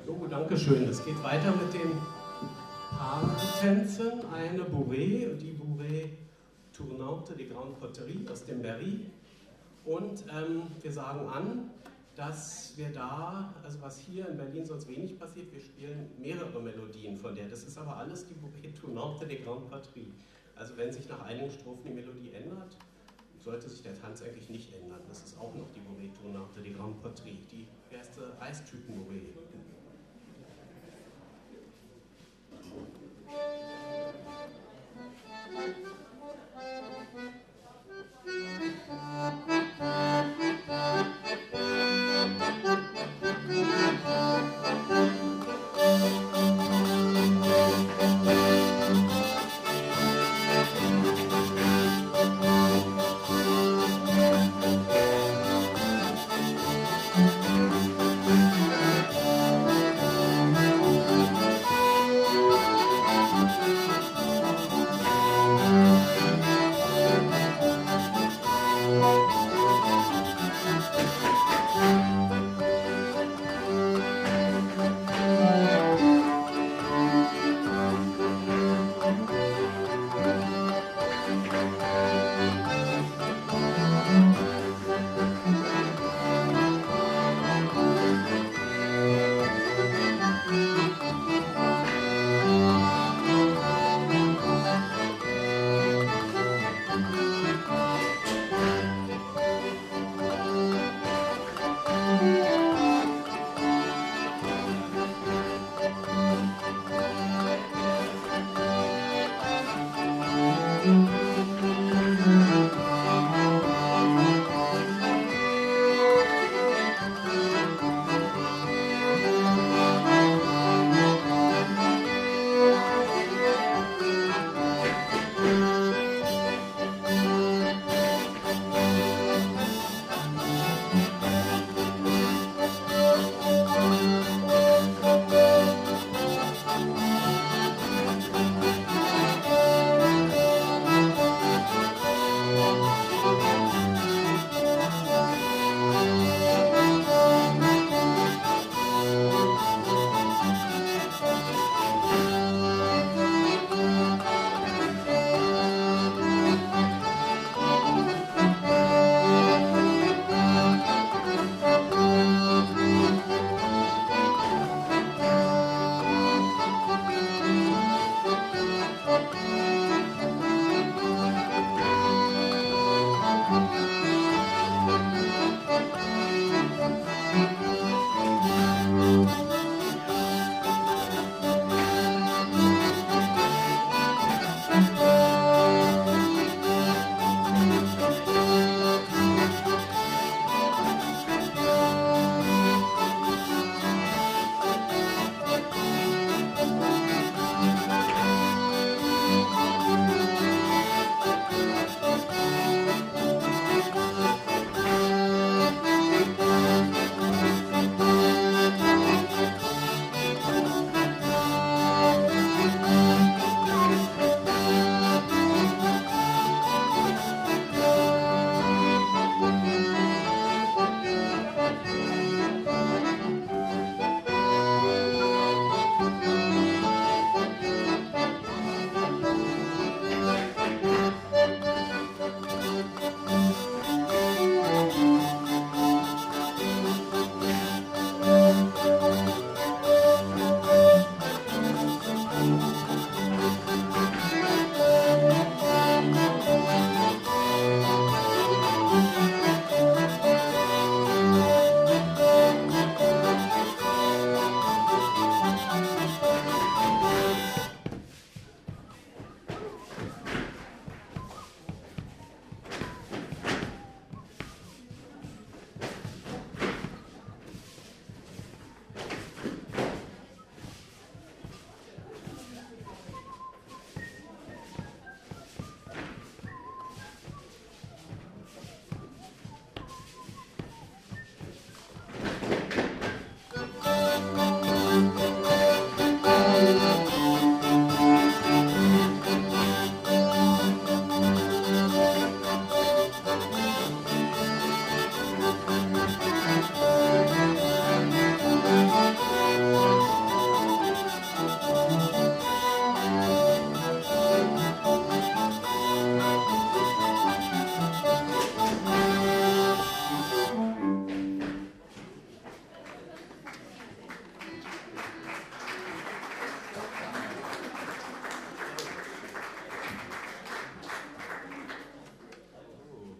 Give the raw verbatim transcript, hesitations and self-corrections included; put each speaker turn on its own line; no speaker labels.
So, danke schön. Es geht weiter mit den Paartänzen. Eine Bourrée, die Bourrée Tournante des Grandes Poteries aus dem Berry. Und ähm, wir sagen an, dass wir da, also was hier in Berlin sonst wenig passiert, wir spielen mehrere Melodien von der. Das ist aber alles die Bourrée Tournante des Grandes Poteries. Also wenn sich nach einigen Strophen die Melodie ändert, sollte sich der Tanz eigentlich nicht ändern. Das ist auch noch die Bourrée Tournante des Grandes Poteries, die erste Eistüten-Bourrée.